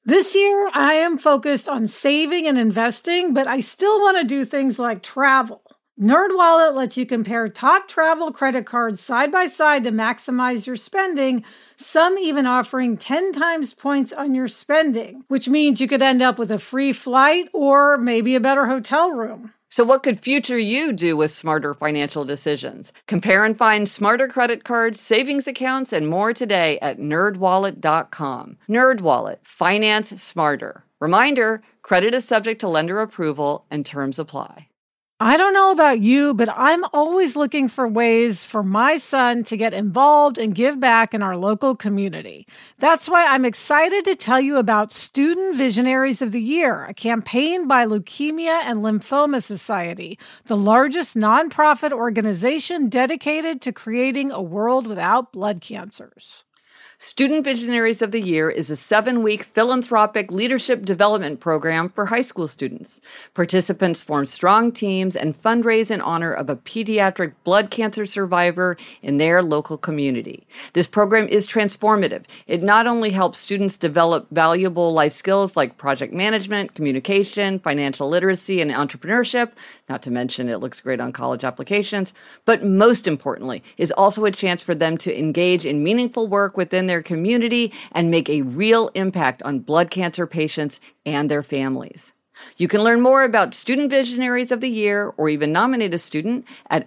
This year, I am focused on saving and investing, but I still want to do things like travel. NerdWallet lets you compare top travel credit cards side by side to maximize your spending, some even offering 10 times points on your spending, which means you could end up with a free flight or maybe a better hotel room. So what could future you do with smarter financial decisions? Compare and find smarter credit cards, savings accounts, and more today at nerdwallet.com. NerdWallet, finance smarter. Reminder, credit is subject to lender approval and terms apply. I don't know about you, but I'm always looking for ways for my son to get involved and give back in our local community. That's why I'm excited to tell you about Student Visionaries of the Year, a campaign by Leukemia and Lymphoma Society, the largest nonprofit organization dedicated to creating a world without blood cancers. Student Visionaries of the Year is a 7-week philanthropic leadership development program for high school students. Participants form strong teams and fundraise in honor of a pediatric blood cancer survivor in their local community. This program is transformative. It not only helps students develop valuable life skills like project management, communication, financial literacy, and entrepreneurship, not to mention it looks great on college applications, but most importantly, is also a chance for them to engage in meaningful work within their community and make a real impact on blood cancer patients and their families. You can learn more about Student Visionaries of the Year or even nominate a student at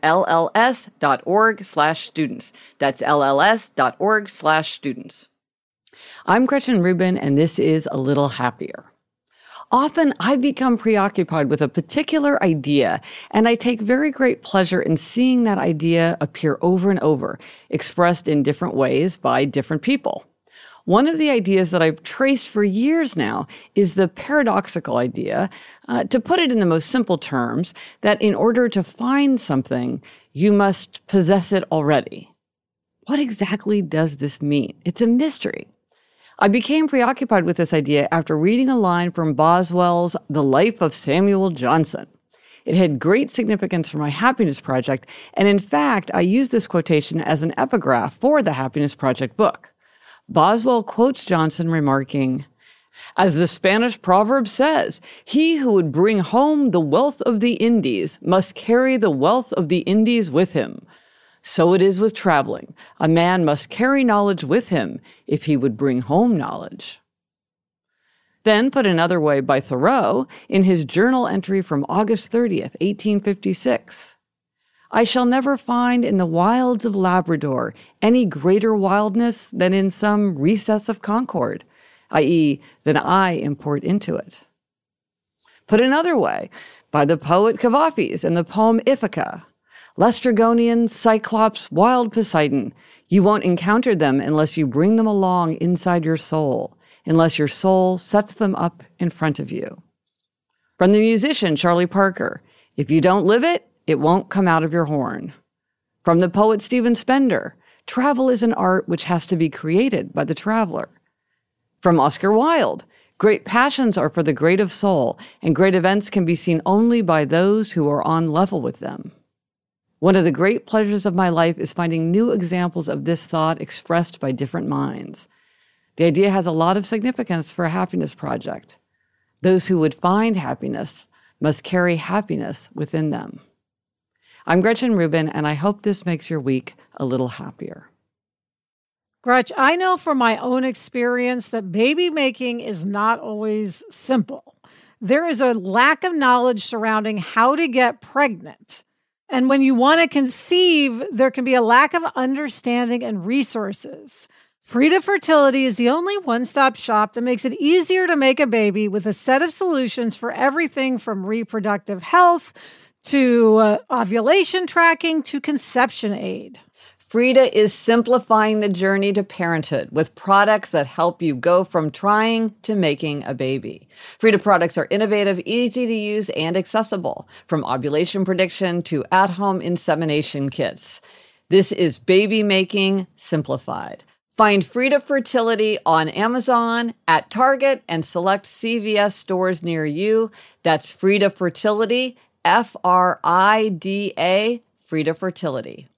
lls.org/students. That's lls.org/students. I'm Gretchen Rubin, and this is A Little Happier. Often I become preoccupied with a particular idea, and I take very great pleasure in seeing that idea appear over and over, expressed in different ways by different people. One of the ideas that I've traced for years now is the paradoxical idea, to put it in the most simple terms, that in order to find something, you must possess it already. What exactly does this mean? It's a mystery. I became preoccupied with this idea after reading a line from Boswell's The Life of Samuel Johnson. It had great significance for my Happiness Project, and in fact, I used this quotation as an epigraph for the Happiness Project book. Boswell quotes Johnson remarking, "As the Spanish proverb says, he who would bring home the wealth of the Indies must carry the wealth of the Indies with him. So it is with traveling. A man must carry knowledge with him if he would bring home knowledge." Then, put another way by Thoreau, in his journal entry from August 30th, 1856, "I shall never find in the wilds of Labrador any greater wildness than in some recess of Concord, i.e., than I import into it." Put another way by the poet Cavafis in the poem Ithaca, "Laestrygonian, Cyclops, wild Poseidon, you won't encounter them unless you bring them along inside your soul, unless your soul sets them up in front of you." From the musician Charlie Parker, "If you don't live it, it won't come out of your horn." From the poet Stephen Spender, "Travel is an art which has to be created by the traveler." From Oscar Wilde, "Great passions are for the great of soul, and great events can be seen only by those who are on level with them." One of the great pleasures of my life is finding new examples of this thought expressed by different minds. The idea has a lot of significance for a Happiness Project. Those who would find happiness must carry happiness within them. I'm Gretchen Rubin, and I hope this makes your week a little happier. Gretch, I know from my own experience that baby making is not always simple. There is a lack of knowledge surrounding how to get pregnant. And when you want to conceive, there can be a lack of understanding and resources. Frida Fertility is the only one-stop shop that makes it easier to make a baby with a set of solutions for everything from reproductive health to ovulation tracking to conception aid. Frida is simplifying the journey to parenthood with products that help you go from trying to making a baby. Frida products are innovative, easy to use, and accessible, from ovulation prediction to at-home insemination kits. This is baby making simplified. Find Frida Fertility on Amazon, at Target, and select CVS stores near you. That's Frida Fertility, Frida, Frida Fertility.